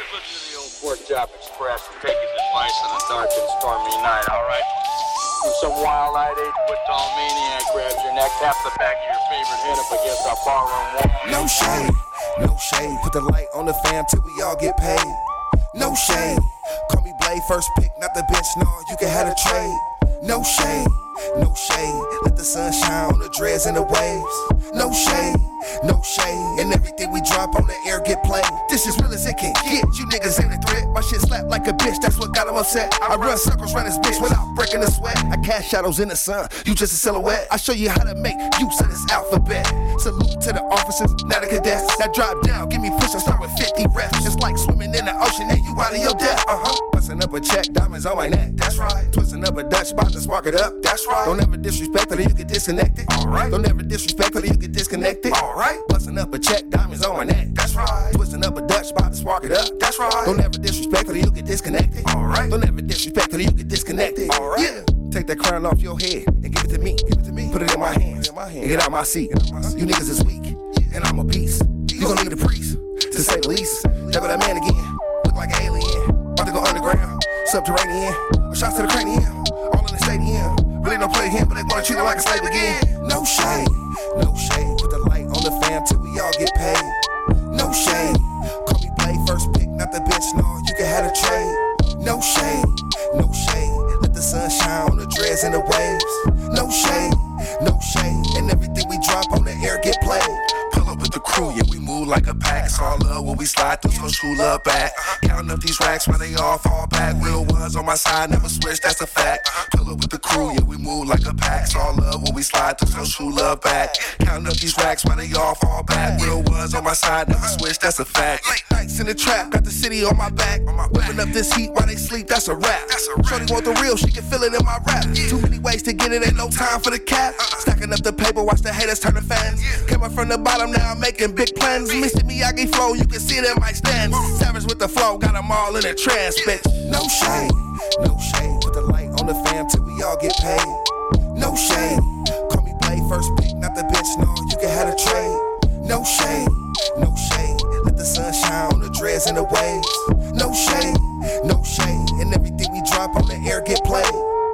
listen to the old Pork Chop Express and take his advice on a dark and stormy night, all right? When some wild-eyed 8-foot-tall maniac grabs your neck, tap the back of your favorite head up against our barroom wall. No shade, no shade. Put the light on the fam till we all get paid. No shade. Call me Blade, first pick, not the bench. No, you can have a trade. No shade, no shade. Let the sun shine on the dreads and the waves. No shade, no shade. And everything we drop on the air get played. This is real as it can get. You niggas ain't a threat. My shit slap like a bitch. That's what got them upset. I run circles around this bitch without breaking a sweat. I cast shadows in the sun. You just a silhouette. I show you how to make use of this alphabet. Salute to the officers, now the cadets. Now drop down, give me push and start with 50 reps. It's like swimming in the ocean and you out of your depth. Busting up a check, diamonds on my neck. That's right. Twisting up a Dutch, about to spark it up. That's right. Don't ever disrespect it or you get disconnected. Alright. Don't ever disrespect it or you get disconnected. Alright. Busting up a check, diamonds on my neck. That's right. Twisting up a Dutch, about to spark it up. That's right. Don't ever disrespect it or you get disconnected. Alright. Don't ever disrespect it or you get disconnected. Alright. Yeah. Take that crown off your head and give it to me. Put it in my hands and get out my seat. You niggas is weak and I'm a beast. You gon' need a priest to say the least. Never that man again. Look like an alien. About to go underground, subterranean. Shots to the cranium, all in the stadium. Really don't play him, but they wanna treat him like a slave again. No shade, no shade. Put the light on the fam till we all get paid. No shade. Call me Blade, first pick, not the bench. No, you can have a trade. No shade, no shade. Let the sun shine on the dreads and the waves. No shade, no shade. And everything we drop on the air get played. Pull up with the crew, yeah, we move like a pack. It's all love when we slide through, so true love back. Counting up these racks when they all fall back. Real ones on my side, never switch, that's a fact. Pull up with the crew, yeah, we move like a pack. It's all love when we slide through, so true love back. Counting up these racks when they all fall back. Real ones on my side, never switch, that's a fact. Late nights in the trap, got the city on my back. Whipping up this heat while they sleep, that's a rap. Shorty want the real, she can feel it in my rap. Too many ways to get it, ain't no time for the cap. Stacking up the paper, watch the haters turn to fans. Came up from the bottom, now I'm making big plans. Mr. Miyagi flow, you can see it in my stands. Savage with the flow, got them all in a trance, bitch. No shade, no shade. Put the light on the fam till we all get paid. No shade. Call me Blade, first pick, not the bench. No, you can have a trade. No shade, no shade. Let the sun shine on the dreads and the waves. No shade, no shade. And everything we drop on the air get played.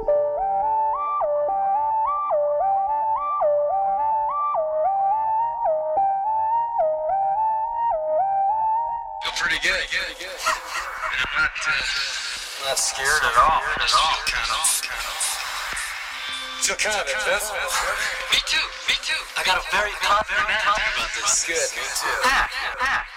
Pretty good. I'm not scared at all. Feel kind of intense. Me too. I got a very confident attitude about this. Good, me too.